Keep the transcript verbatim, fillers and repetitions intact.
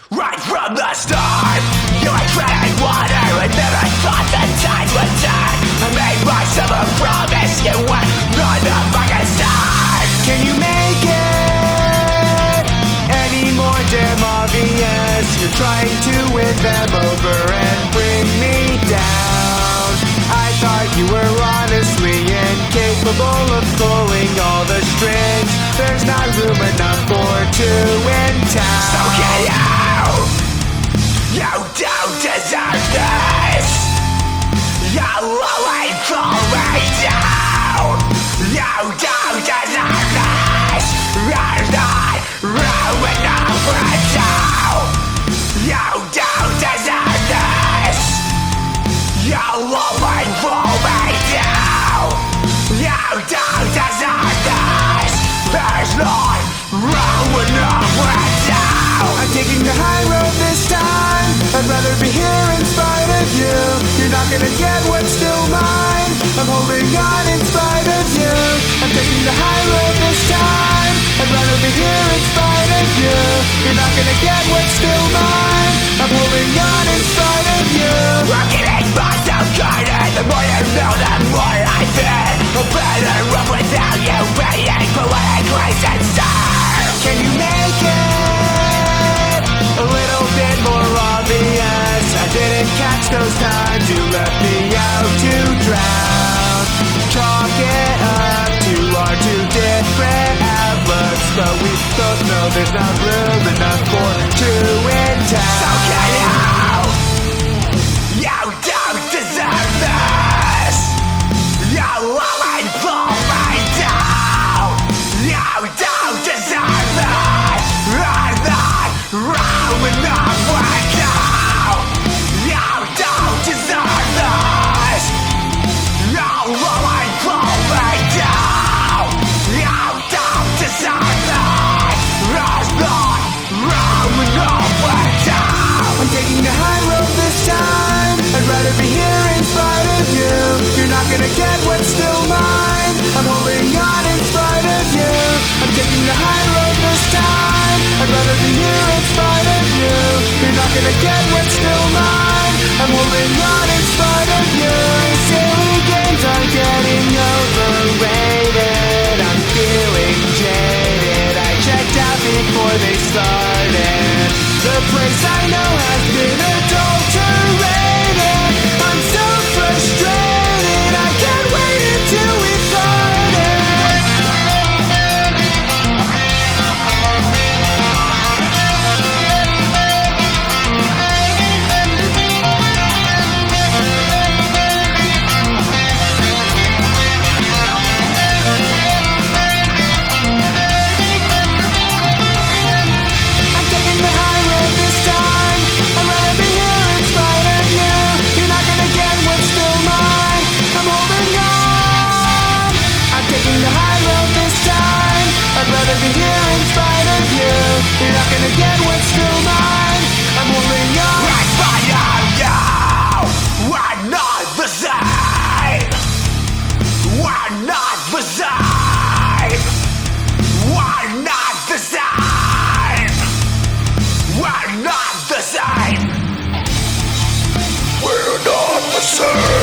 Right from the start, you were treading water and never thought the tide would turn. I made myself a promise, you would not the fucking start. Can you make it any more damn obvious? You're trying to win them over and bring me down. I thought you were honestly incapable of pulling all the strings. There's not room enough for two in town. So get out! You don't deserve this! You'll always pull me down! You don't deserve this! You're not ruin enough for two! You don't deserve this! You'll always pull me down! You don't deserve this! There's not room enough for two! I'm taking the high road this time. I'd rather be here in spite of you. You're not gonna get what's still mine. I'm holding on in spite of you. I'm taking the high road this time. I'd rather be here in spite of you. You're not gonna get what's still mine. I'm holding on in spite of you. I'm getting myself harder. The more you know, the more I fear. I'm better off without you waiting for what I grace and serve. Can you make it a little bit more obvious? I didn't catch those times you left me out to drown. Chalk it up to our two different outlooks, but we both know there's not room enough for two in town. So get out! You don't deserve this! You always pull me down! You don't deserve this! I'm not room enough for you! You don't deserve this! You always pull me down! You don't deserve this! There's not room enough for you! I'm taking the high road this time. I'd rather be here in spite of you. You're not gonna get what's still mine. I'm holding on in spite of you. I'm taking the high road this time. I'd rather be here in spite of you. You're not gonna get what's still mine. I'm holding on in spite of you. Silly games are getting overrated. I'm feeling jaded. I checked out before they started. The place I know has been adulterated. I'm so frustrated. I can't wait until we be here in spite of you. You're not gonna get what's still mine. I'm holding on. In spite of you, we're not the same. We're not the same. We're not the same. We're not the same. We're not the same.